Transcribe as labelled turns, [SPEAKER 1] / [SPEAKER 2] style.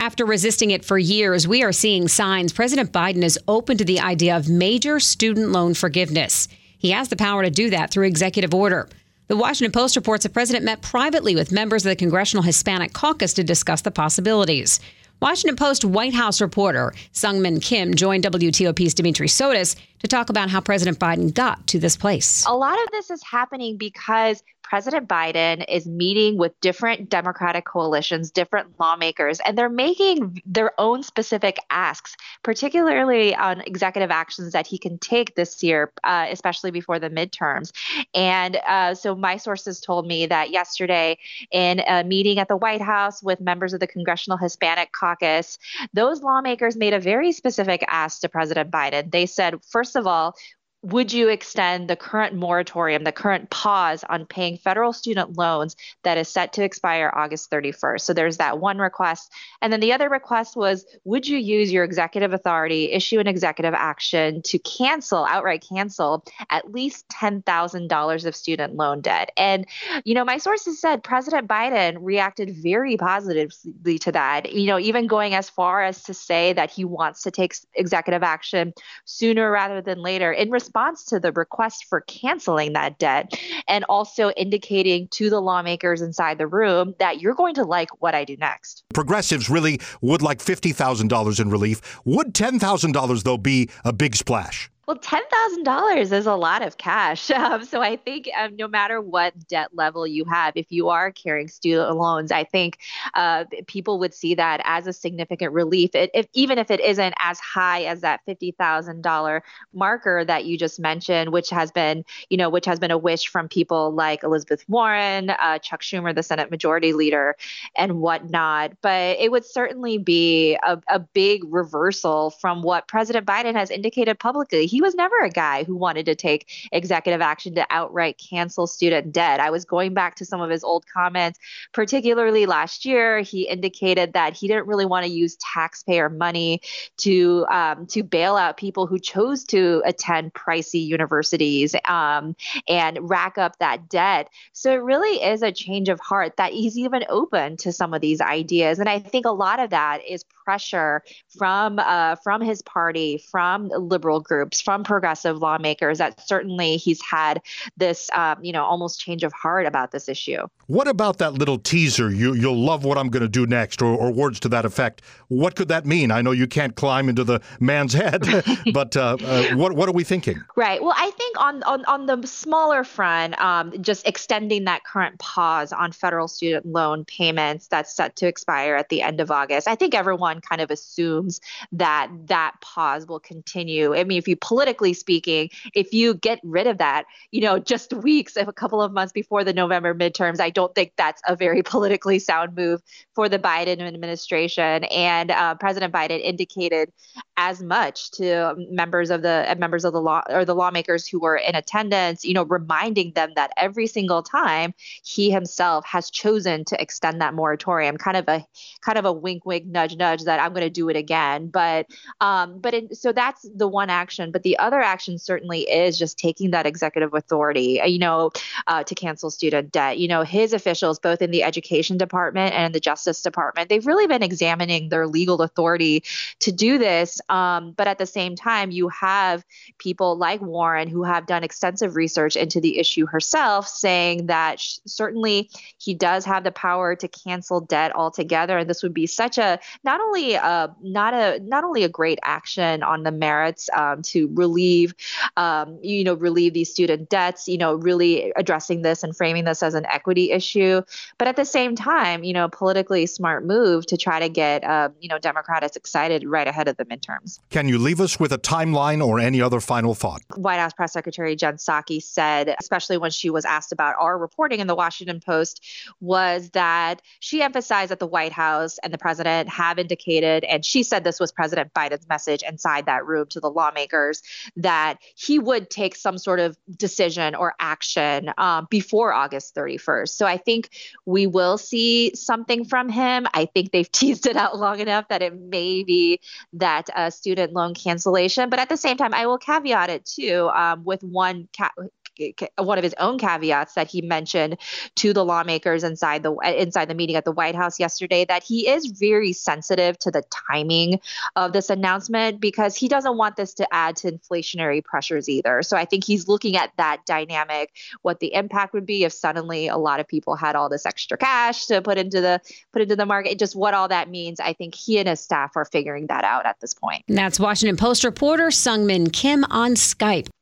[SPEAKER 1] After resisting it for years, we are seeing signs President Biden is open to the idea of major student loan forgiveness. He has the power to do that through executive order. The Washington Post reports the president met privately with members of the Congressional Hispanic Caucus to discuss the possibilities. Washington Post White House reporter Sungmin Kim joined WTOP's Dimitri Sotis to talk about how President Biden got to this place.
[SPEAKER 2] A lot of this is happening because President Biden is meeting with different Democratic coalitions, different lawmakers, and they're making their own specific asks, particularly on executive actions that he can take this year, especially before the midterms. And so my sources told me that yesterday in a meeting at the White House with members of the Congressional Hispanic Caucus, those lawmakers made a very specific ask to President Biden. They said, first of all, would you extend the current moratorium, the current pause on paying federal student loans that is set to expire August 31st? So there's that one request. And then the other request was, would you use your executive authority, issue an executive action to outright cancel at least $10,000 of student loan debt? And, my sources said President Biden reacted very positively to that, even going as far as to say that he wants to take executive action sooner rather than later in response to the request for canceling that debt, and also indicating to the lawmakers inside the room that you're going to like what I do next.
[SPEAKER 3] Progressives really would like $50,000 in relief. Would $10,000, though, be a big splash?
[SPEAKER 2] Well, $10,000 is a lot of cash. So I think no matter what debt level you have, if you are carrying student loans, I think people would see that as a significant relief, even if it isn't as high as that $50,000 marker that you just mentioned, which has been a wish from people like Elizabeth Warren, Chuck Schumer, the Senate Majority Leader, and whatnot. But it would certainly be a big reversal from what President Biden has indicated publicly. He was never a guy who wanted to take executive action to outright cancel student debt. I was going back to some of his old comments, particularly last year. He indicated that he didn't really want to use taxpayer money to bail out people who chose to attend pricey universities and rack up that debt. So it really is a change of heart that he's even open to some of these ideas. And I think a lot of that is pressure from his party, from liberal groups, from progressive lawmakers, that certainly he's had this, almost change of heart about this issue.
[SPEAKER 3] What about that little teaser, you'll love what I'm going to do next, or words to that effect? What could that mean? I know you can't climb into the man's head, but what are we thinking?
[SPEAKER 2] Right. Well, I think on the smaller front, just extending that current pause on federal student loan payments that's set to expire at the end of August. I think everyone kind of assumes that pause will continue. I mean, if you politically speaking, if you get rid of that, just weeks, if a couple of months before the November midterms, I don't think that's a very politically sound move for the Biden administration. And President Biden indicated as much to members of the law or the lawmakers who were in attendance, reminding them that every single time he himself has chosen to extend that moratorium, kind of a wink, wink, nudge, nudge that I'm going to do it again. So that's the one action. But the other action certainly is just taking that executive authority, to cancel student debt. His officials, both in the Education Department and in the Justice Department, they've really been examining their legal authority to do this. But at the same time, you have people like Warren who have done extensive research into the issue herself, saying that certainly he does have the power to cancel debt altogether. And this would be such a not only a great action on the merits to relieve these student debts, really addressing this and framing this as an equity issue, but at the same time, politically smart move to try to get Democrats excited right ahead of the midterms.
[SPEAKER 3] Can you leave us with a timeline or any other final thought?
[SPEAKER 2] White House Press Secretary Jen Psaki said, especially when she was asked about our reporting in the Washington Post, was that she emphasized that the White House and the president have indicated, and she said this was President Biden's message inside that room to the lawmakers, that he would take some sort of decision or action before August 31st. So I think we will see something from him. I think they've teased it out long enough that it may be that student loan cancellation. But at the same time, I will caveat it too with one one of his own caveats that he mentioned to the lawmakers inside the meeting at the White House yesterday, that he is very sensitive to the timing of this announcement because he doesn't want this to add to inflationary pressures either. So I think he's looking at that dynamic, what the impact would be if suddenly a lot of people had all this extra cash to put into the market, just what all that means. I think he and his staff are figuring that out at this point.
[SPEAKER 1] And that's Washington Post reporter Sungmin Kim on Skype.